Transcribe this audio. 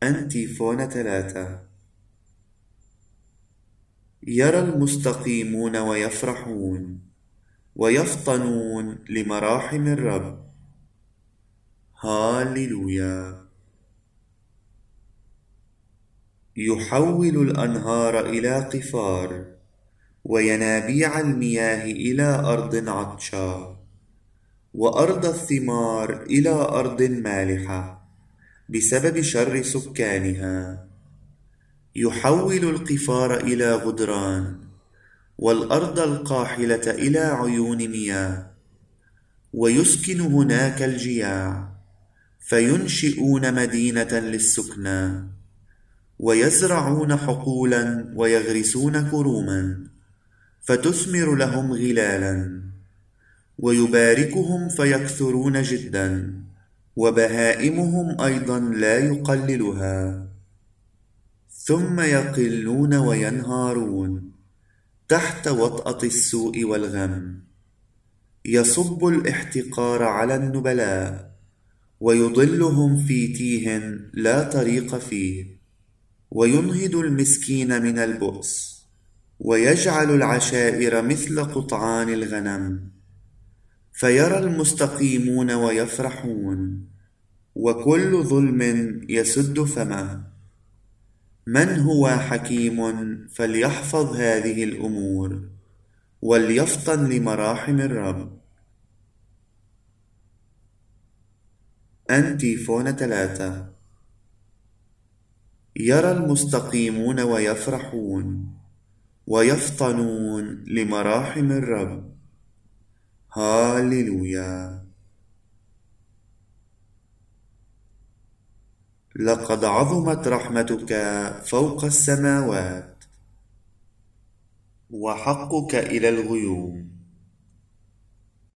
أنتيفون 3. يرى المستقيمون ويفرحون ويفطنون لمراحم الرب. هاليلويا. يحول الأنهار إلى قفار وينابيع المياه إلى أرض عطشى وأرض الثمار إلى أرض مالحة بسبب شر سكانها. يحول القفار إلى غدران والأرض القاحلة إلى عيون مياه ويسكن هناك الجياع فينشئون مدينة للسكنى ويزرعون حقولا ويغرسون كروما فتثمر لهم غلالا ويباركهم فيكثرون جدا وبهائمهم أيضا لا يقللها. ثم يقلون وينهارون تحت وطأة السوء والغم. يصب الاحتقار على النبلاء ويضلهم في تيه لا طريق فيه وينهض المسكين من البؤس ويجعل العشائر مثل قطعان الغنم. فيرى المستقيمون ويفرحون وكل ظلم يسد فمه. من هو حكيم فليحفظ هذه الأمور وليفطن لمراحم الرب. أنتيفون 3. يرى المستقيمون ويفرحون ويفطنون لمراحم الرب. هاليلويا. لقد عظمت رحمتك فوق السماوات وحقك إلى الغيوم.